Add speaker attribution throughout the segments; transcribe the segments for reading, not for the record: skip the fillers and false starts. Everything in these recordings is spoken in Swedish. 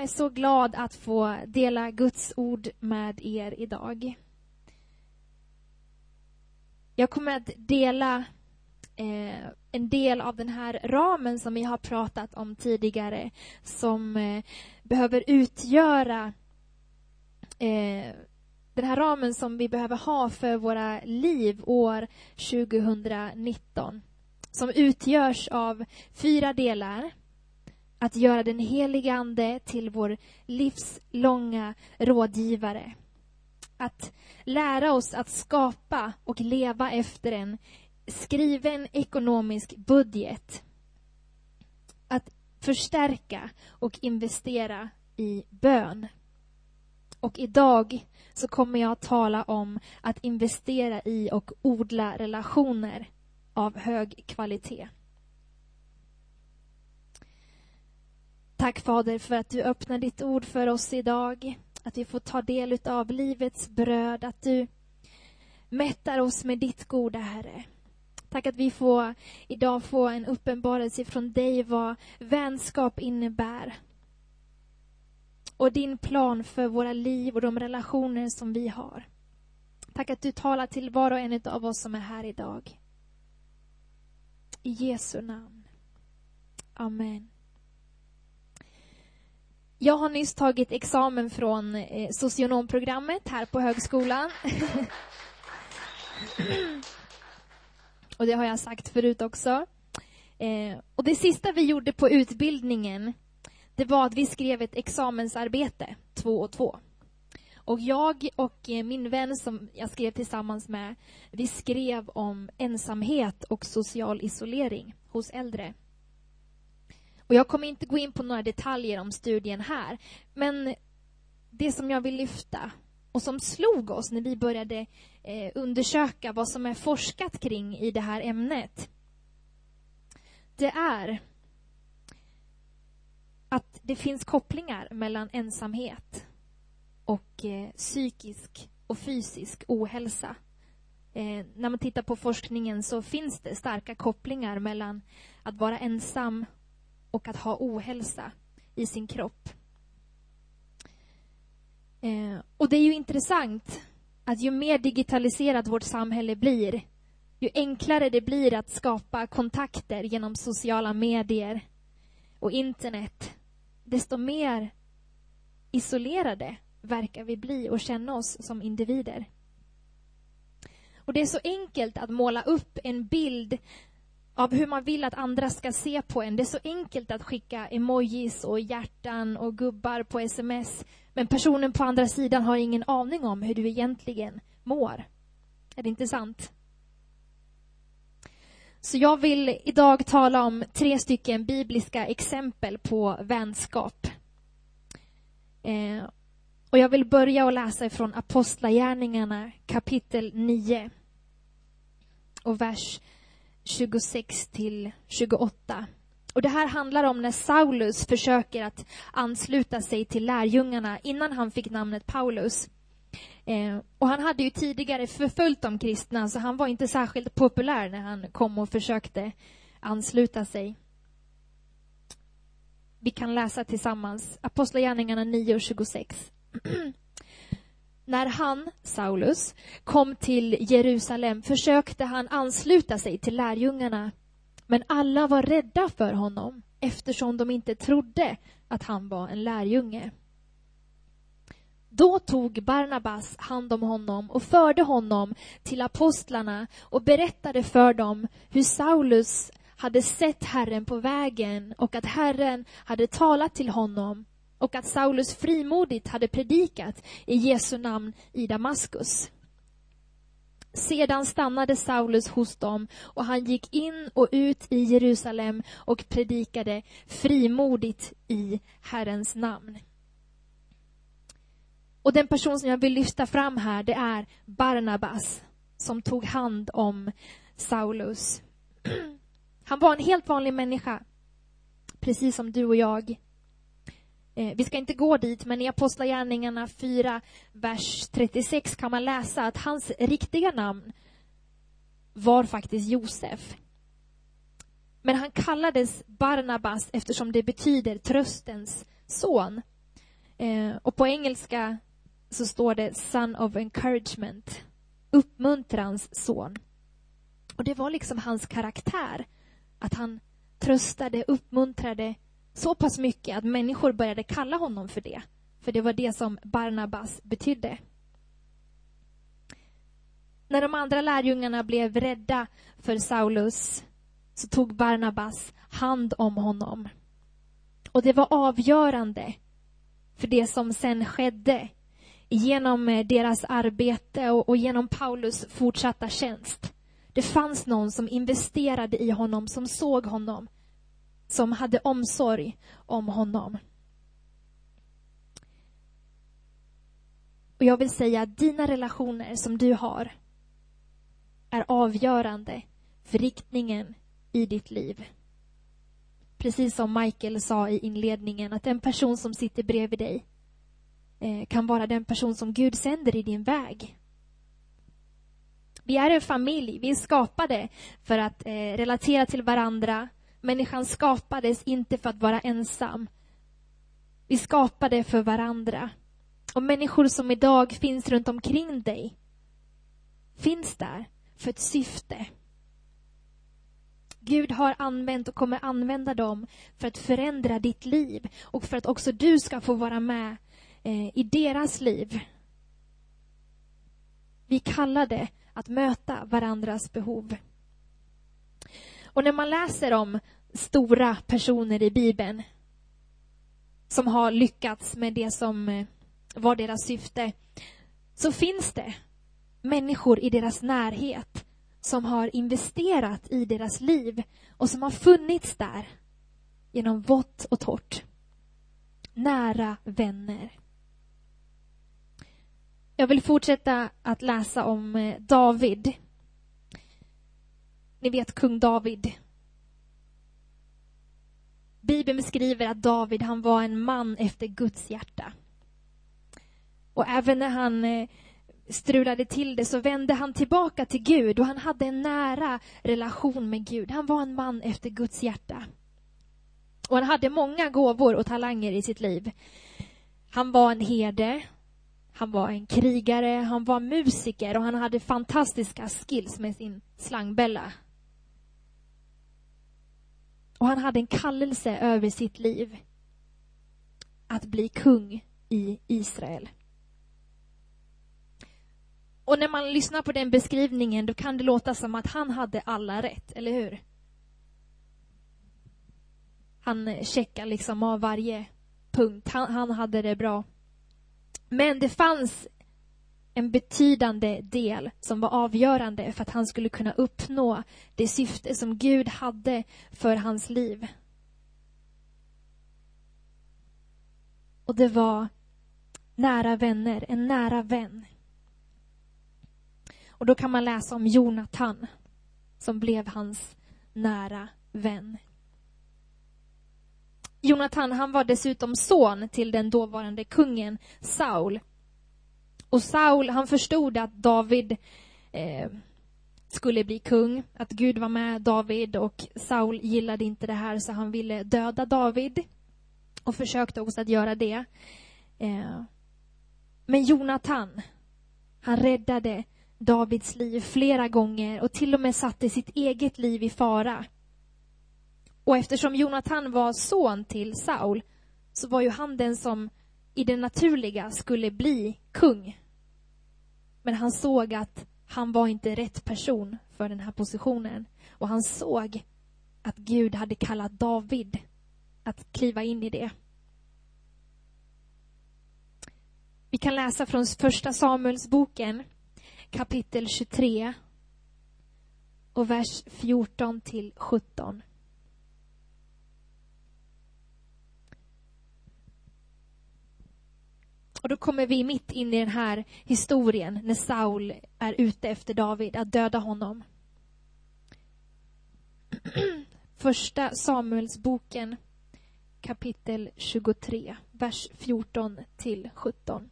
Speaker 1: är så glad att få dela Guds ord med er idag. Jag kommer att dela en del av den här ramen som vi har pratat om tidigare, som behöver utgöra den här ramen som vi behöver ha för våra liv år 2019. Som utgörs av 4 delar. Att göra den helige ande till vår livslånga rådgivare. Att lära oss att skapa och leva efter en skriven ekonomisk budget. Att förstärka och investera i bön. Och idag så kommer jag att tala om att investera i och odla relationer av hög kvalitet. Tack Fader för att du öppnar ditt ord för oss idag. Att vi får ta del av livets bröd. Att du mättar oss med ditt goda, Herre. Tack att vi idag får en uppenbarelse från dig vad vänskap innebär. Och din plan för våra liv och de relationer som vi har. Tack att du talar till var och en av oss som är här idag. I Jesu namn. Amen. Jag har nyss tagit examen från socionomprogrammet här på högskolan. Och det har jag sagt förut också. Och det sista vi gjorde på utbildningen, det var att vi skrev ett examensarbete, 2 och 2. Och jag och min vän som jag skrev tillsammans med, vi skrev om ensamhet och social isolering hos äldre. Och jag kommer inte gå in på några detaljer om studien här. Men det som jag vill lyfta och som slog oss när vi började undersöka vad som är forskat kring i det här ämnet. Det är att det finns kopplingar mellan ensamhet och psykisk och fysisk ohälsa. När man tittar på forskningen så finns det starka kopplingar mellan att vara ensam och att ha ohälsa i sin kropp. Och det är ju intressant att ju mer digitaliserat vårt samhälle blir, ju enklare det blir att skapa kontakter genom sociala medier och internet, desto mer isolerade verkar vi bli och känna oss som individer. Och det är så enkelt att måla upp en bild av hur man vill att andra ska se på en. Det är så enkelt att skicka emojis och hjärtan och gubbar på sms. Men personen på andra sidan har ingen aning om hur du egentligen mår. Är det inte sant? Så jag vill idag tala om 3 stycken bibliska exempel på vänskap. Och jag vill börja och läsa från Apostlagärningarna kapitel 9 och vers 26 till 28. Och det här handlar om när Saulus försöker att ansluta sig till lärjungarna innan han fick namnet Paulus. Och han hade ju tidigare förföljt de kristna, så han var inte särskilt populär när han kom och försökte ansluta sig. Vi kan läsa tillsammans Apostlagärningarna 9 och 26. När han, Saulus, kom till Jerusalem försökte han ansluta sig till lärjungarna. Men alla var rädda för honom eftersom de inte trodde att han var en lärjunge. Då tog Barnabas hand om honom och förde honom till apostlarna och berättade för dem hur Saulus hade sett Herren på vägen och att Herren hade talat till honom. Och att Saulus frimodigt hade predikat i Jesu namn i Damaskus. Sedan stannade Saulus hos dem och han gick in och ut i Jerusalem och predikade frimodigt i Herrens namn. Och den person som jag vill lyfta fram här, det är Barnabas som tog hand om Saulus. Han var en helt vanlig människa, precis som du och jag. Vi ska inte gå dit, men i Apostlagärningarna 4, vers 36 kan man läsa att hans riktiga namn var faktiskt Josef. Men han kallades Barnabas eftersom det betyder tröstens son. Och på engelska så står det son of encouragement. Uppmuntrans son. Och det var liksom hans karaktär. Att han tröstade, uppmuntrade så pass mycket att människor började kalla honom för det. För det var det som Barnabas betydde. När de andra lärjungarna blev rädda för Saulus så tog Barnabas hand om honom. Och det var avgörande för det som sen skedde genom deras arbete och genom Paulus fortsatta tjänst. Det fanns någon som investerade i honom, som såg honom, som hade omsorg om honom. Och jag vill säga att dina relationer som du har är avgörande för riktningen i ditt liv. Precis som Michael sa i inledningen, att den person som sitter bredvid dig kan vara den person som Gud sänder i din väg. Vi är en familj, vi är skapade för att relatera till varandra. Människan skapades inte för att vara ensam. Vi skapade för varandra. Och människor som idag finns runt omkring dig finns där för ett syfte. Gud har använt och kommer använda dem för att förändra ditt liv. Och för att också du ska få vara med i deras liv. Vi kallar det att möta varandras behov. Och när man läser om stora personer i Bibeln som har lyckats med det som var deras syfte, så finns det människor i deras närhet som har investerat i deras liv och som har funnits där genom vått och torrt. Nära vänner. Jag vill fortsätta att läsa om David. Ni vet kung David. Bibeln beskriver att David, han var en man efter Guds hjärta. Och även när han strulade till det så vände han tillbaka till Gud. Och han hade en nära relation med Gud. Han var en man efter Guds hjärta. Och han hade många gåvor och talanger i sitt liv. Han var en herde. Han var en krigare. Han var musiker. Och han hade fantastiska skills med sin slangbälla. Och han hade en kallelse över sitt liv. Att bli kung i Israel. Och när man lyssnar på den beskrivningen, då kan det låta som att han hade alla rätt, eller hur? Han checkar liksom av varje punkt. Han hade det bra. Men det fanns en betydande del som var avgörande för att han skulle kunna uppnå det syfte som Gud hade för hans liv. Och det var nära vänner, en nära vän. Och då kan man läsa om Jonatan som blev hans nära vän. Jonatan, han var dessutom son till den dåvarande kungen Saul. Och Saul, han förstod att David skulle bli kung. Att Gud var med David, och Saul gillade inte det här så han ville döda David. Och försökte också att göra det. Men Jonatan, han räddade Davids liv flera gånger och till och med satte sitt eget liv i fara. Och eftersom Jonatan var son till Saul så var ju han den som i det naturliga skulle bli kung. Men han såg att han var inte rätt person för den här positionen. Och han såg att Gud hade kallat David att kliva in i det. Vi kan läsa från första Samuelsboken, kapitel 23 och vers 14 till 17. Och då kommer vi mitt in i den här historien när Saul är ute efter David att döda honom. Första Samuelsboken, kapitel 23, vers 14 till 17.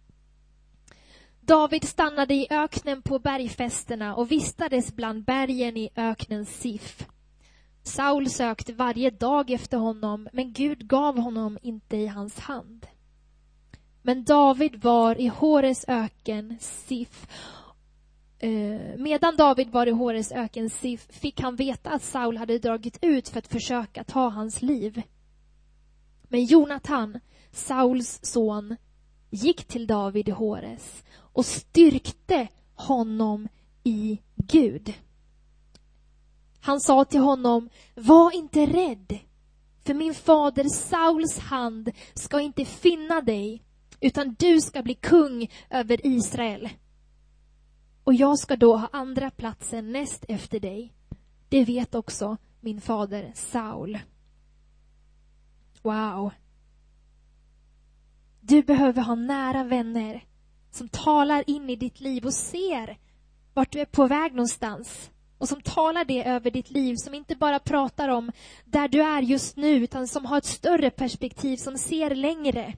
Speaker 1: David stannade i öknen på bergfästena och vistades bland bergen i öknen Sif. Saul sökte varje dag efter honom, men Gud gav honom inte i hans hand. Men David var i Hores öken Sif. Medan David var i Hores öken Sif fick han veta att Saul hade dragit ut för att försöka ta hans liv. Men Jonatan, Sauls son, gick till David i Hores och styrkte honom i Gud. Han sa till honom: var inte rädd, för min fader Sauls hand ska inte finna dig, utan du ska bli kung över Israel. Och jag ska då ha andra platsen näst efter dig. Det vet också min fader Saul. Wow. Du behöver ha nära vänner som talar in i ditt liv och ser vart du är på väg någonstans. Och som talar det över ditt liv, som inte bara pratar om där du är just nu, utan som har ett större perspektiv, som ser längre.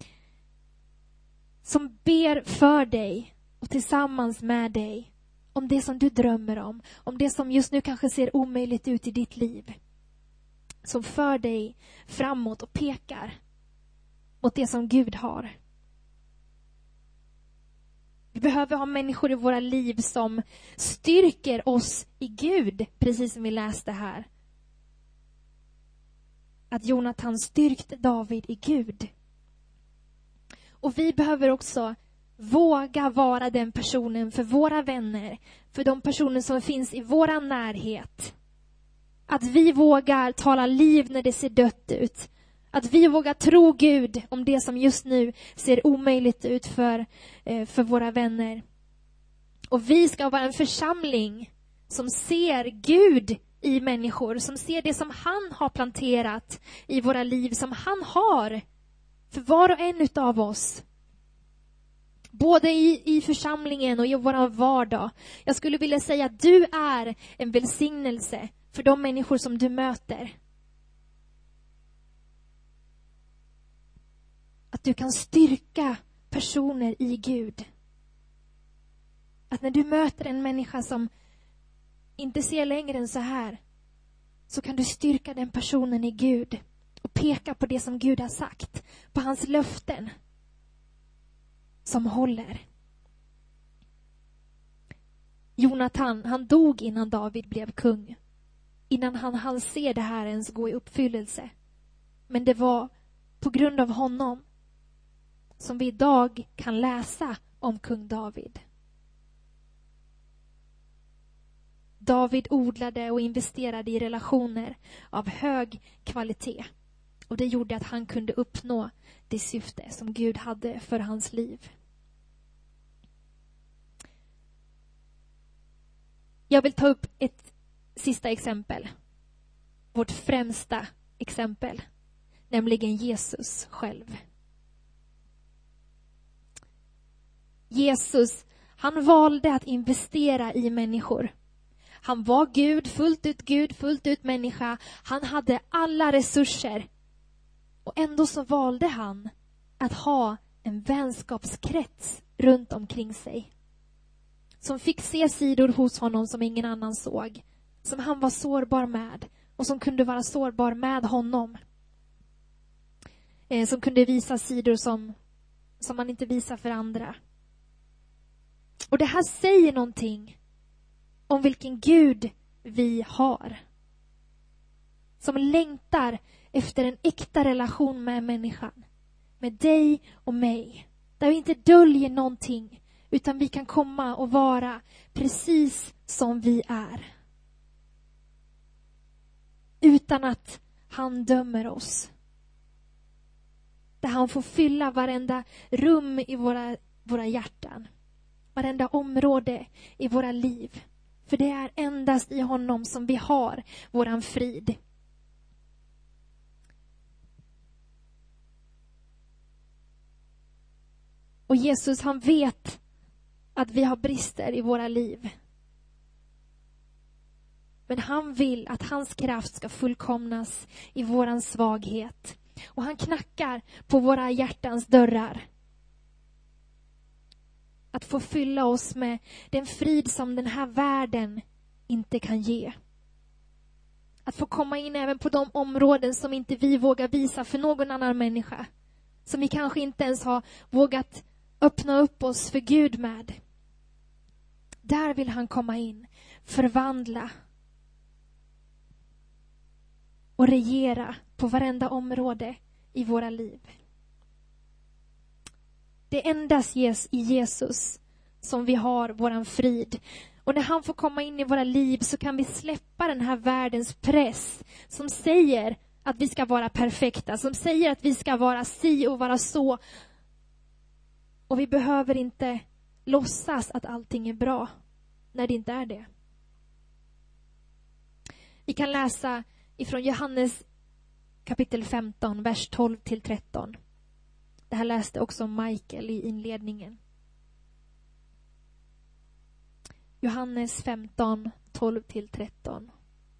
Speaker 1: Som ber för dig och tillsammans med dig om det som du drömmer om det som just nu kanske ser omöjligt ut i ditt liv. Som för dig framåt och pekar mot det som Gud har. Vi behöver ha människor i våra liv som styrker oss i Gud, precis som vi läste här. Att Jonatan styrkte David i Gud. Och vi behöver också våga vara den personen för våra vänner, för de personer som finns i våra närhet. Att vi vågar tala liv när det ser dött ut. Att vi vågar tro Gud om det som just nu ser omöjligt ut för våra vänner. Och vi ska vara en församling som ser Gud i människor. Som ser det som han har planterat i våra liv. Som han har för var och en utav oss. Både i församlingen och i vår vardag. Jag skulle vilja säga att du är en välsignelse för de människor som du möter. Att du kan styrka personer i Gud. Att när du möter en människa som inte ser längre än så här, så kan du styrka den personen i Gud och peka på det som Gud har sagt, på hans löften som håller. Jonatan, han dog innan David blev kung. Innan han se det här ens gå i uppfyllelse. Men det var på grund av honom som vi idag kan läsa om kung David. David odlade och investerade i relationer av hög kvalitet. Och det gjorde att han kunde uppnå det syfte som Gud hade för hans liv. Jag vill ta upp ett sista exempel. Vårt främsta exempel. Nämligen Jesus själv. Jesus, han valde att investera i människor. Han var Gud, fullt ut människa. Han hade alla resurser. Och ändå så valde han att ha en vänskapskrets runt omkring sig. Som fick se sidor hos honom som ingen annan såg. Som han var sårbar med. Och som kunde vara sårbar med honom. Som kunde visa sidor som man inte visar för andra. Och det här säger någonting om vilken Gud vi har. Som längtar efter en äkta relation med människan. Med dig och mig. Där vi inte döljer någonting. Utan vi kan komma och vara precis som vi är. Utan att han dömer oss. Där han får fylla varenda rum i våra hjärtan. Varenda område i våra liv. För det är endast i honom som vi har våran frid. Och Jesus, han vet att vi har brister i våra liv. Men han vill att hans kraft ska fullkomnas i våran svaghet. Och han knackar på våra hjärtans dörrar. Att få fylla oss med den frid som den här världen inte kan ge. Att få komma in även på de områden som inte vi vågar visa för någon annan människa. som vi kanske inte ens har vågat öppna upp oss för Gud med. Där vill han komma in, förvandla och regera på varenda område i våra liv. Det är endast i Jesus som vi har våran frid. Och när han får komma in i våra liv så kan vi släppa den här världens press som säger att vi ska vara perfekta, som säger att vi ska vara si och vara så. Och vi behöver inte låtsas att allting är bra när det inte är det. Vi kan läsa ifrån Johannes kapitel 15, vers 12-13. Det här läste också Michael i inledningen. Johannes 15, 12-13.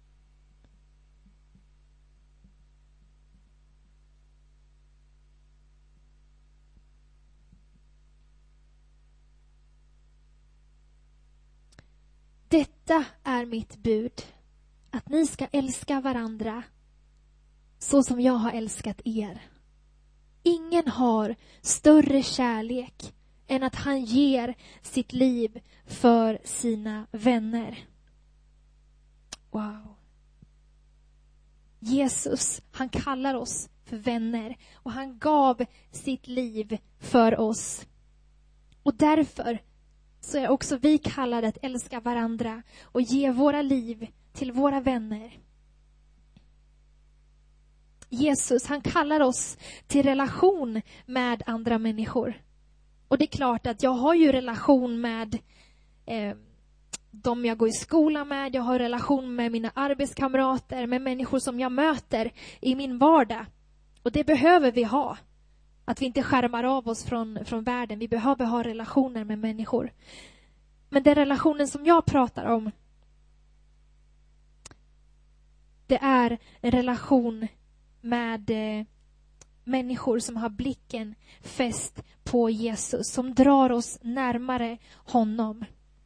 Speaker 1: Detta är mitt bud, att ni ska älska varandra så som jag har älskat er. Ingen har större kärlek än att han ger sitt liv för sina vänner. Wow. Jesus, han kallar oss för vänner och han gav sitt liv för oss. Och därför så är också vi kallade att älska varandra och ge våra liv till våra vänner. Jesus, han kallar oss till relation med andra människor. Och det är klart att jag har ju relation med de jag går i skolan med. Jag har relation med mina arbetskamrater, med människor som jag möter i min vardag. Och det behöver vi ha. Att vi inte skärmar av oss från världen. Vi behöver ha relationer med människor. Men den relationen som jag pratar om, det är en relation med människor som har blicken fäst på Jesus, som drar oss närmare honom.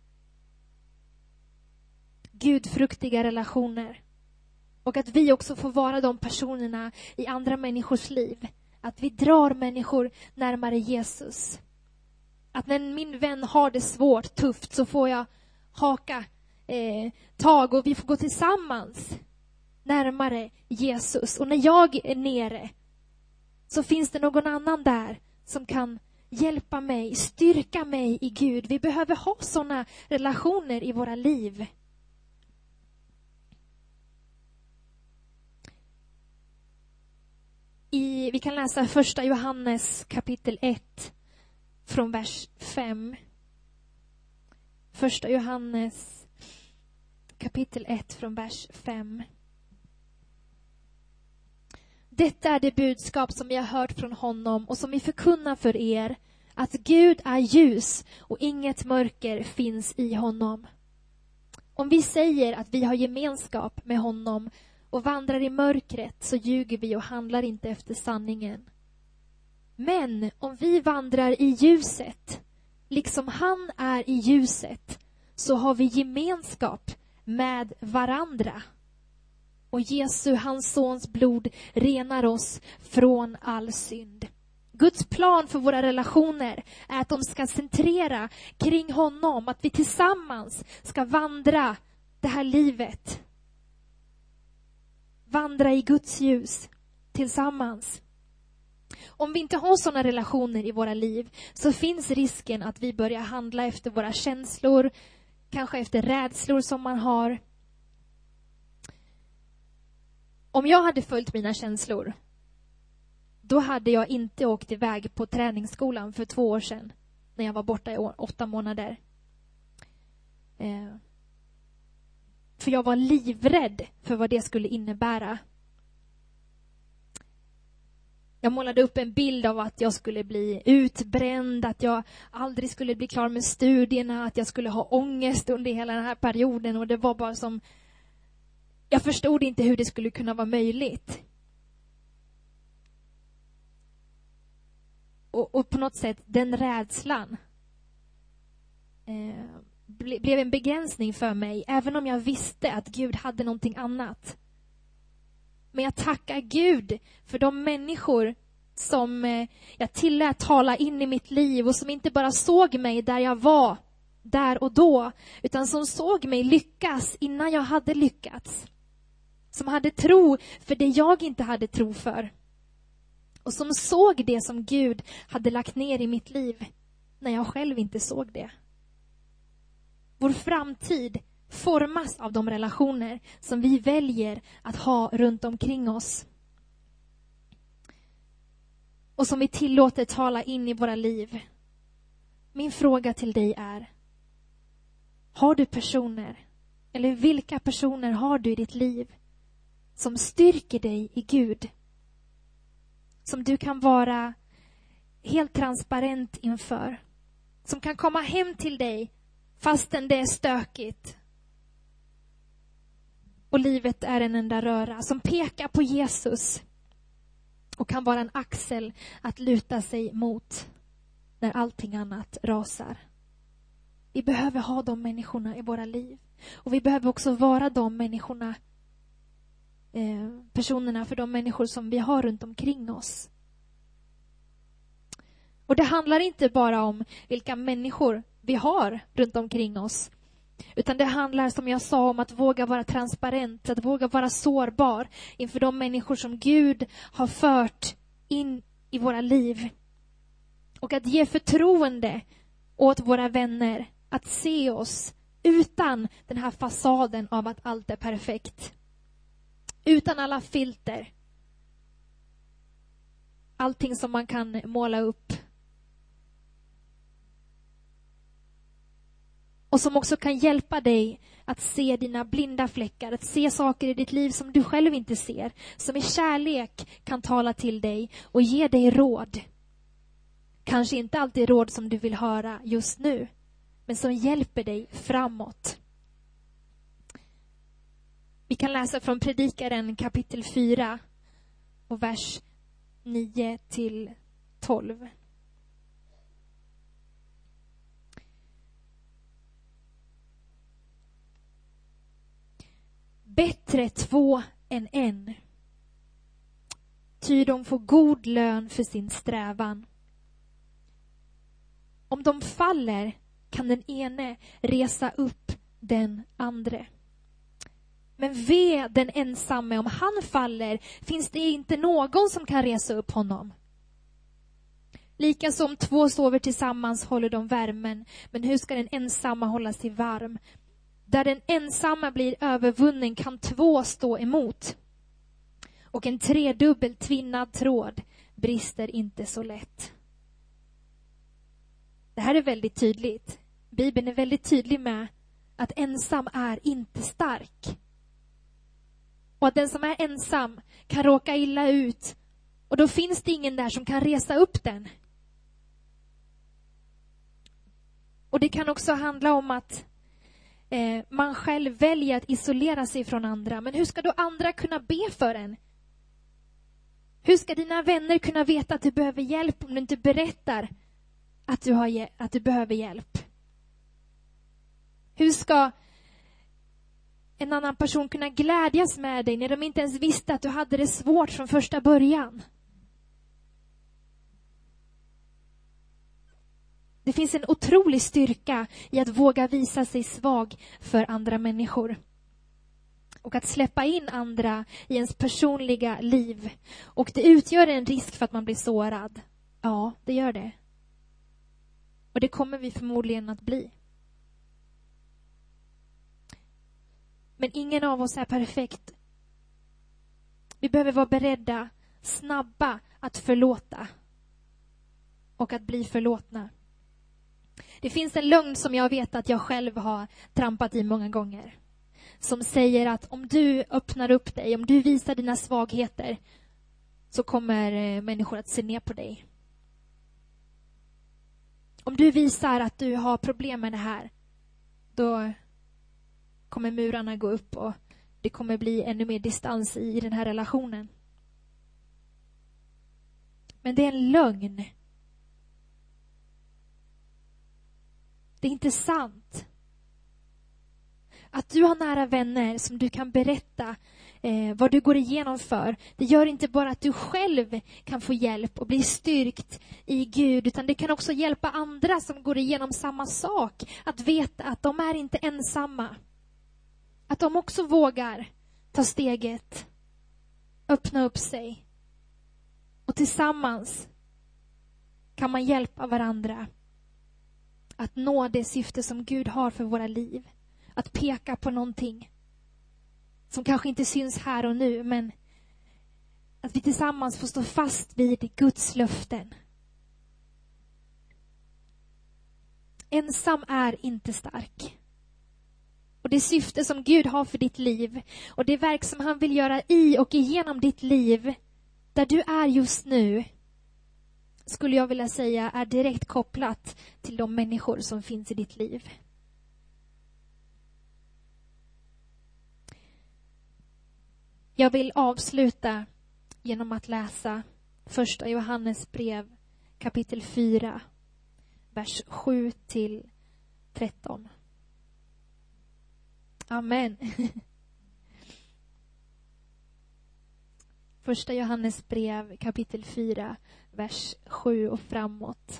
Speaker 1: Gudfruktiga relationer. Och att vi också får vara de personerna i andra människors liv. Att vi drar människor närmare Jesus. Att när min vän har det svårt, tufft, så får jag haka tag och vi får gå tillsammans närmare Jesus. Och när jag är nere så finns det någon annan där som kan hjälpa mig, styrka mig i Gud. Vi behöver ha sådana relationer i våra liv. Vi kan läsa första Johannes kapitel 1 från vers 5. Första Johannes kapitel 1 från vers 5. Detta är det budskap som vi har hört från honom och som vi förkunnar för er, att Gud är ljus och inget mörker finns i honom. Om vi säger att vi har gemenskap med honom och vandrar i mörkret, så ljuger vi och handlar inte efter sanningen. Men om vi vandrar i ljuset, liksom han är i ljuset, så har vi gemenskap med varandra. Och Jesu, hans sons blod, renar oss från all synd. Guds plan för våra relationer är att de ska centrera kring honom. Att vi tillsammans ska vandra det här livet. Vandra i Guds ljus tillsammans. Om vi inte har sådana relationer i våra liv, så finns risken att vi börjar handla efter våra känslor. Kanske efter rädslor som man har. Om jag hade följt mina känslor, då hade jag inte åkt iväg på träningsskolan för 2 år sedan. När jag var borta i 8 månader. För jag var livrädd för vad det skulle innebära. Jag målade upp en bild av att jag skulle bli utbränd, att jag aldrig skulle bli klar med studierna, att jag skulle ha ångest under hela den här perioden. Och det var bara som... Jag förstod inte hur det skulle kunna vara möjligt. Och på något sätt, den rädslan blev en begränsning för mig. Även om jag visste att Gud hade någonting annat. Men jag tackar Gud för de människor som jag tillät tala in i mitt liv och som inte bara såg mig där jag var, där och då, utan som såg mig lyckas innan jag hade lyckats. Som hade tro för det jag inte hade tro för. Och som såg det som Gud hade lagt ner i mitt liv när jag själv inte såg det. Vår framtid formas av de relationer som vi väljer att ha runt omkring oss. Och som vi tillåter tala in i våra liv. Min fråga till dig är: har du personer, eller vilka personer har du i ditt liv som styrker dig i Gud? Som du kan vara helt transparent inför. Som kan komma hem till dig fastän det är stökigt. Och livet är en enda röra. Som pekar på Jesus. Och kan vara en axel att luta sig mot när allting annat rasar. Vi behöver ha de människorna i våra liv. Och vi behöver också vara de människorna, personerna för de människor som vi har runt omkring oss. Och det handlar inte bara om vilka människor vi har runt omkring oss. Utan det handlar, som jag sa, om att våga vara transparent, att våga vara sårbar inför de människor som Gud har fört in i våra liv. Och att ge förtroende åt våra vänner, att se oss utan den här fasaden av att allt är perfekt. Utan alla filter. Allting som man kan måla upp. Och som också kan hjälpa dig att se dina blinda fläckar. Att se saker i ditt liv som du själv inte ser. Som i kärlek kan tala till dig och ge dig råd. Kanske inte alltid råd som du vill höra just nu. Men som hjälper dig framåt. Vi kan läsa från Predikaren kapitel 4 och vers 9-12. Bättre 2 än 1. Ty de får god lön för sin strävan. Om de faller kan den ene resa upp den andre. Men ve den ensamme, om han faller finns det inte någon som kan resa upp honom. Likaså om 2 sover tillsammans håller de värmen, men hur ska den ensamma hålla sig varm? Där den ensamma blir övervunnen kan 2 stå emot. Och en 3-dubbel tvinnad tråd brister inte så lätt. Det här är väldigt tydligt. Bibeln är väldigt tydlig med att ensam är inte stark. Och att den som är ensam kan råka illa ut. Och då finns det ingen där som kan resa upp den. Och det kan också handla om att man själv väljer att isolera sig från andra. Men hur ska då andra kunna be för en? Hur ska dina vänner kunna veta att du behöver hjälp om du inte berättar att du behöver hjälp? Hur ska en annan person kunna glädjas med dig när de inte ens visste att du hade det svårt från första början? Det finns en otrolig styrka i att våga visa sig svag för andra människor. Och att släppa in andra i ens personliga liv. Och det utgör en risk för att man blir sårad. Ja, det gör det. Och det kommer vi förmodligen att bli. Men ingen av oss är perfekt. Vi behöver vara beredda, snabba att förlåta. Och att bli förlåtna. Det finns en lögn som jag vet att jag själv har trampat i många gånger. Som säger att om du öppnar upp dig, om du visar dina svagheter, så kommer människor att se ner på dig. Om du visar att du har problem med det här, då kommer murarna gå upp och det kommer bli ännu mer distans i den här relationen. Men det är en lögn. Det är inte sant. Att du har nära vänner som du kan berätta vad du går igenom för. Det gör inte bara att du själv kan få hjälp och bli styrkt i Gud, utan det kan också hjälpa andra som går igenom samma sak. Att veta att de är inte ensamma. Att de också vågar ta steget, öppna upp sig. Och tillsammans kan man hjälpa varandra att nå det syfte som Gud har för våra liv. Att peka på någonting som kanske inte syns här och nu, men att vi tillsammans får stå fast vid Guds löften. Ensam är inte stark. Och det syfte som Gud har för ditt liv och det verk som han vill göra i och igenom ditt liv, där du är just nu, skulle jag vilja säga är direkt kopplat till de människor som finns i ditt liv. Jag vill avsluta genom att läsa första Johannes brev kapitel 4, vers 7-13. Amen. Första Johannes brev kapitel 4, vers 7 och framåt.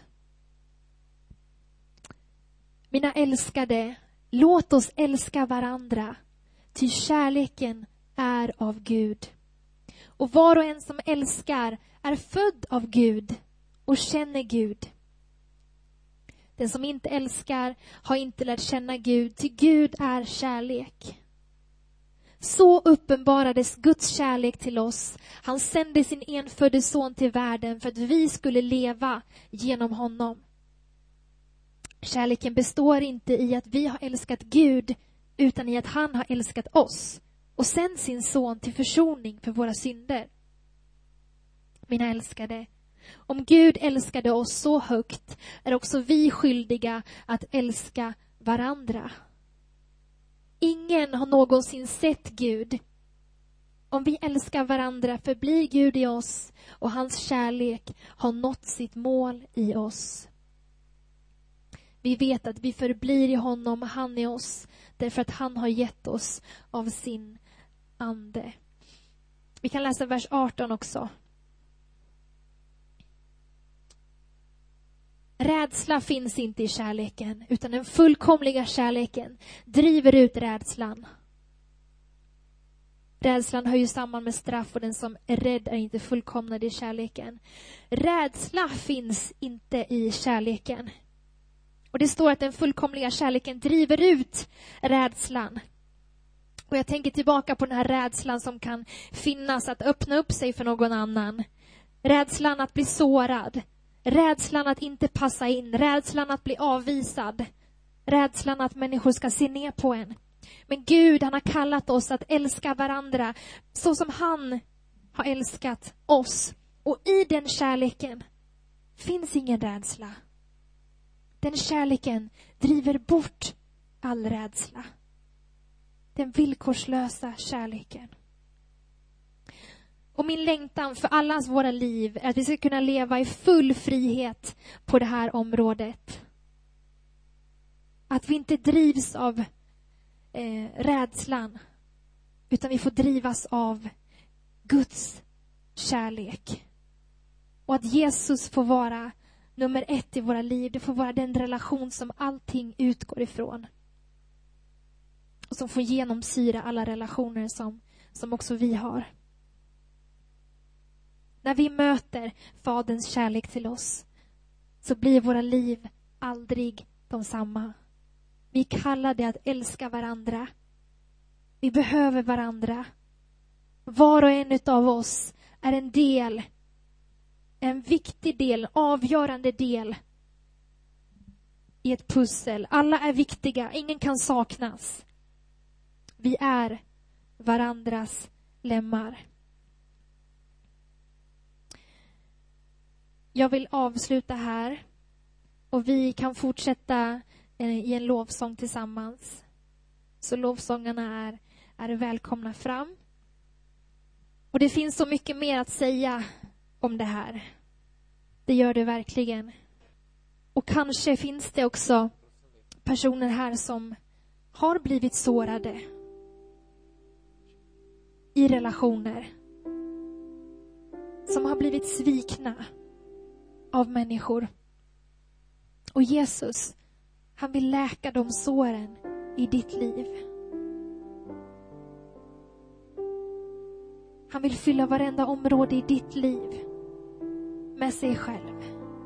Speaker 1: Mina älskade, låt oss älska varandra, ty kärleken är av Gud. Och var och en som älskar är född av Gud och känner Gud. Den som inte älskar har inte lärt känna Gud, ty Gud är kärlek. Så uppenbarades Guds kärlek till oss. Han sände sin enfödde son till världen för att vi skulle leva genom honom. Kärleken består inte i att vi har älskat Gud, utan i att han har älskat oss och sänt sin son till försoning för våra synder. Mina älskade, om Gud älskade oss så högt är också vi skyldiga att älska varandra. Ingen har någonsin sett Gud. Om vi älskar varandra förblir Gud i oss och hans kärlek har nått sitt mål i oss. Vi vet att vi förblir i honom och han i oss därför att han har gett oss av sin ande. Vi kan läsa vers 18 också. Rädsla finns inte i kärleken, utan den fullkomliga kärleken driver ut rädslan. Rädslan hör ju samman med straff och den som är rädd är inte fullkomnad i kärleken. Rädsla finns inte i kärleken. Och det står att den fullkomliga kärleken driver ut rädslan. Och jag tänker tillbaka på den här rädslan som kan finnas att öppna upp sig för någon annan. Rädslan att bli sårad. Rädslan att inte passa in. Rädslan att bli avvisad. Rädslan att människor ska se ner på en. Men Gud, han har kallat oss att älska varandra så som han har älskat oss. Och i den kärleken finns ingen rädsla. Den kärleken driver bort all rädsla. Den villkorslösa kärleken. Och min längtan för allas våra liv är att vi ska kunna leva i full frihet på det här området. Att vi inte drivs av rädslan, utan vi får drivas av Guds kärlek. Och att Jesus får vara nummer 1 i våra liv. Det får vara den relation som allting utgår ifrån. Och som får genomsyra alla relationer som också vi har. När vi möter Faderns kärlek till oss så blir våra liv aldrig de samma. Vi kallar det att älska varandra. Vi behöver varandra. Var och en av oss är en del, en viktig del, en avgörande del i ett pussel. Alla är viktiga, ingen kan saknas. Vi är varandras lemmar. Jag vill avsluta här och vi kan fortsätta i en lovsång tillsammans. Så lovsångarna är välkomna fram. Och det finns så mycket mer att säga om det här. Det gör det verkligen. Och kanske finns det också personer här som har blivit sårade. i relationer. Som har blivit svikna av människor. Och Jesus, han vill läka de såren i ditt liv. Han vill fylla varenda område i ditt liv med sig själv.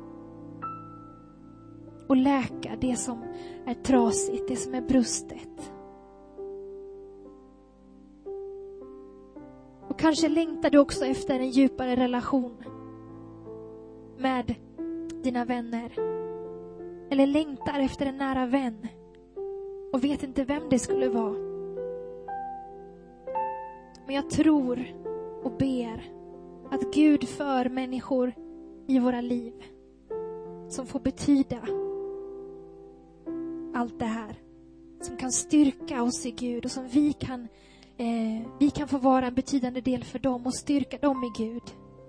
Speaker 1: Och läka det som är trasigt, det som är brustet. Och kanske längtar du också efter en djupare relation med dina vänner. Eller längtar efter en nära vän och vet inte vem det skulle vara. Men jag tror och ber att Gud för människor i våra liv som får betyda allt det här. Som kan styrka oss i Gud och som vi kan få vara en betydande del för dem och styrka dem i Gud.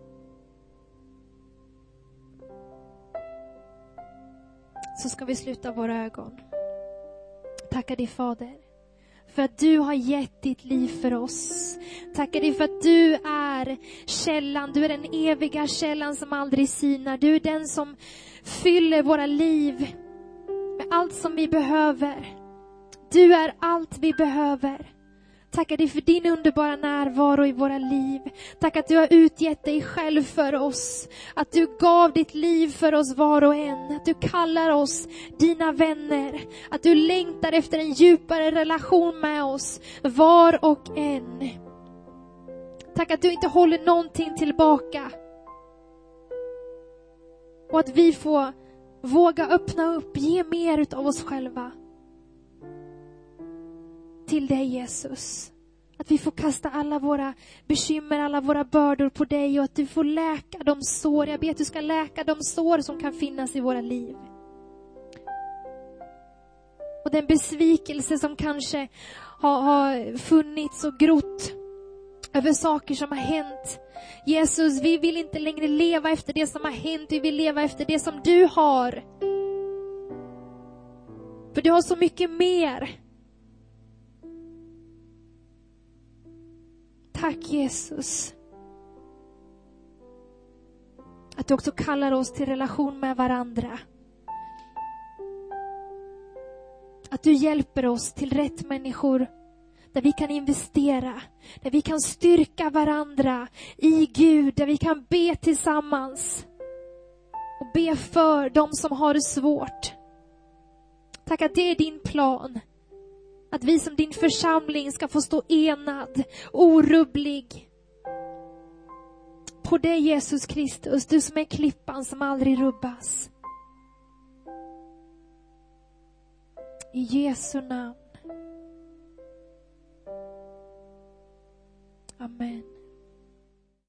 Speaker 1: Så ska vi sluta våra ögon. Tackar dig, Fader, för att du har gett ditt liv för oss. Tackar dig för att du är källan. Du är den eviga källan som aldrig sinar. Du är den som fyller våra liv med allt som vi behöver. Du är allt vi behöver. Tackar dig för din underbara närvaro i våra liv. Tack att du har utgett dig själv för oss. Att du gav ditt liv för oss var och en. Att du kallar oss dina vänner. Att du längtar efter en djupare relation med oss var och en. Tack att du inte håller någonting tillbaka. Och att vi får våga öppna upp, ge mer utav oss själva till dig, Jesus. Att vi får kasta alla våra bekymmer, alla våra bördor på dig och att du får läka de sår. Jag ber att du ska läka de sår som kan finnas i våra liv. Och den besvikelse som kanske har funnits och grott över saker som har hänt. Jesus, vi vill inte längre leva efter det som har hänt. Vi vill leva efter det som du har. För du har så mycket mer. Tack, Jesus. Att du också kallar oss till relation med varandra. Att du hjälper oss till rätt människor. Där vi kan investera. Där vi kan styrka varandra i Gud. Där vi kan be tillsammans. Och be för de som har det svårt. Tack att det är din plan. Att vi som din församling ska få stå enad, orubblig. På dig, Jesus Kristus, du som är klippan som aldrig rubbas. I Jesu namn. Amen.